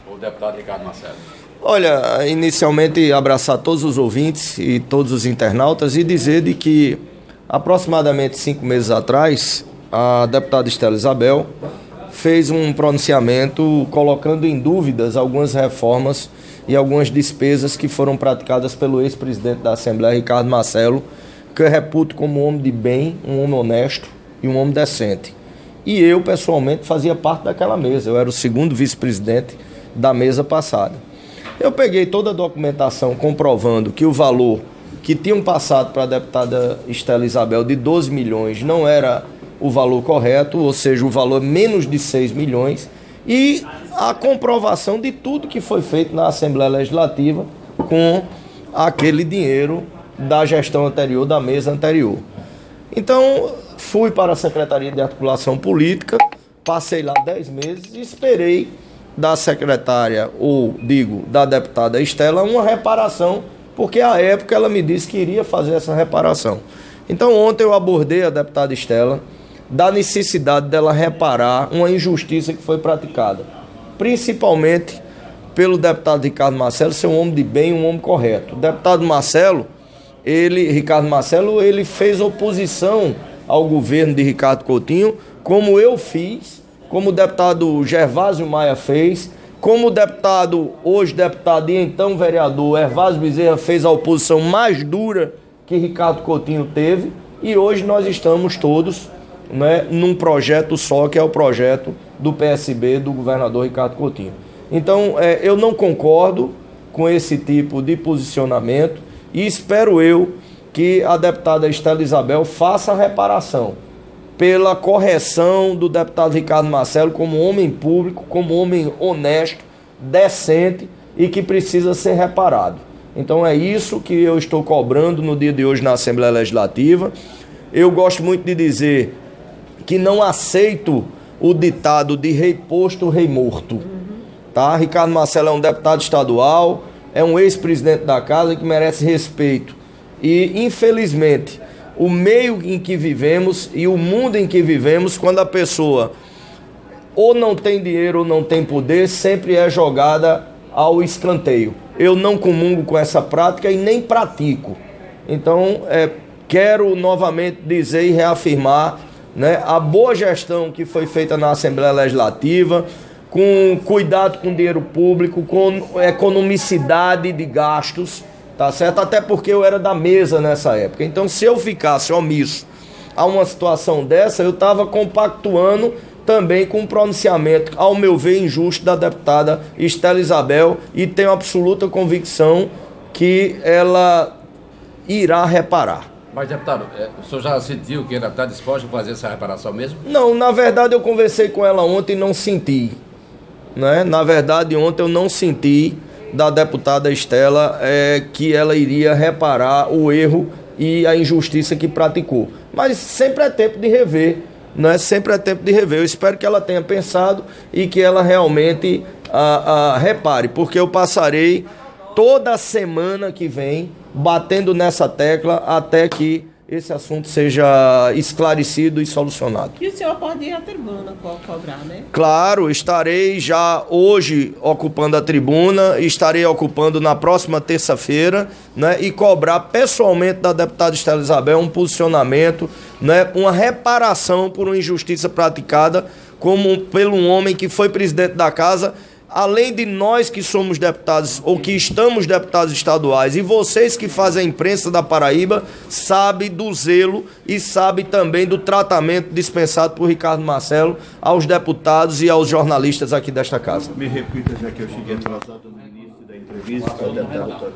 o deputado Ricardo Marcelo? Olha, inicialmente abraçar todos os ouvintes e todos os internautas e dizer de que aproximadamente 5 meses atrás, a deputada Estela Isabel fez um pronunciamento colocando em dúvidas algumas reformas e algumas despesas que foram praticadas pelo ex-presidente da Assembleia, Ricardo Marcelo, que eu reputo como um homem de bem, um homem honesto e um homem decente. E eu, pessoalmente, fazia parte daquela mesa. Eu era o segundo vice-presidente da mesa passada. Eu peguei toda a documentação comprovando que o valor que tinham passado para a deputada Estela Isabel de 12 milhões não era o valor correto, ou seja, o valor menos de 6 milhões, e a comprovação de tudo que foi feito na Assembleia Legislativa com aquele dinheiro da gestão anterior, da mesa anterior. Então, fui para a Secretaria de Articulação Política, passei lá 10 meses e esperei da secretária, ou digo, da deputada Estela, uma reparação, porque à época ela me disse que iria fazer essa reparação. Então ontem eu abordei a deputada Estela da necessidade dela reparar uma injustiça que foi praticada, principalmente pelo deputado Ricardo Marcelo ser um homem de bem, um homem correto. O deputado Marcelo, Ricardo Marcelo, ele fez oposição ao governo de Ricardo Coutinho, como eu fiz, como o deputado Gervásio Maia fez, como o deputado, hoje deputado e então vereador Hervásio Bezerra fez a oposição mais dura que Ricardo Coutinho teve, e hoje nós estamos todos, né, num projeto só, que é o projeto do PSB do governador Ricardo Coutinho. Então, eu não concordo com esse tipo de posicionamento e espero eu que a deputada Estela Isabel faça a reparação pela correção do deputado Ricardo Marcelo como homem público, como homem honesto, decente e que precisa ser reparado. Então é isso que eu estou cobrando no dia de hoje na Assembleia Legislativa. Eu gosto muito de dizer que não aceito o ditado de rei posto, rei morto. Tá? Ricardo Marcelo é um deputado estadual, é um ex-presidente da casa que merece respeito. E, infelizmente, o meio em que vivemos e o mundo em que vivemos, quando a pessoa ou não tem dinheiro ou não tem poder, sempre é jogada ao escanteio. Eu não comungo com essa prática e nem pratico. Então, quero novamente dizer e reafirmar, né, a boa gestão que foi feita na Assembleia Legislativa, com cuidado com o dinheiro público, com economicidade de gastos, tá certo? Até porque eu era da mesa nessa época. Então, se eu ficasse omisso a uma situação dessa, eu estava compactuando também com um pronunciamento, ao meu ver, injusto da deputada Estela Isabel, e tenho absoluta convicção que ela irá reparar. Mas, deputado, o senhor já sentiu que ela está disposta a fazer essa reparação mesmo? Não, na verdade eu conversei com ela ontem e não senti. Né? Na verdade, ontem eu não senti da deputada Estela que ela iria reparar o erro e a injustiça que praticou. Mas sempre é tempo de rever, né? Sempre é tempo de rever. Eu espero que ela tenha pensado e que ela realmente repare, porque eu passarei toda semana que vem batendo nessa tecla até que esse assunto seja esclarecido e solucionado. E o senhor pode ir à tribuna cobrar, né? Claro, estarei já hoje ocupando a tribuna, estarei ocupando na próxima terça-feira, né, e cobrar pessoalmente da deputada Estela Isabel um posicionamento, né, uma reparação por uma injustiça praticada pelo um homem que foi presidente da casa. Além de nós que somos deputados ou que estamos deputados estaduais, e vocês que fazem a imprensa da Paraíba, sabem do zelo e sabem também do tratamento dispensado por Ricardo Marcelo aos deputados e aos jornalistas aqui desta casa. Me repita, já que eu cheguei atrasado no início da entrevista.